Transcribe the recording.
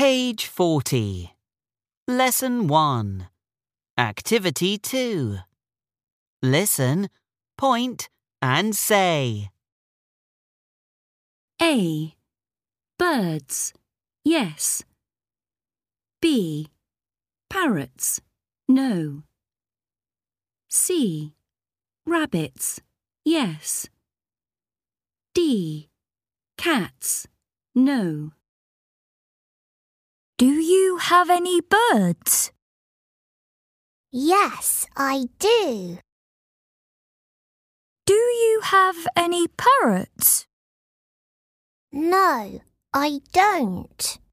Page 40. Lesson 1. Activity 2. Listen, point and say. A. Birds, yes. B. Parrots, no. C. Rabbits, yes. D. Cats, no. Do you have any birds? Yes, I do. Do you have any parrots? No, I don't.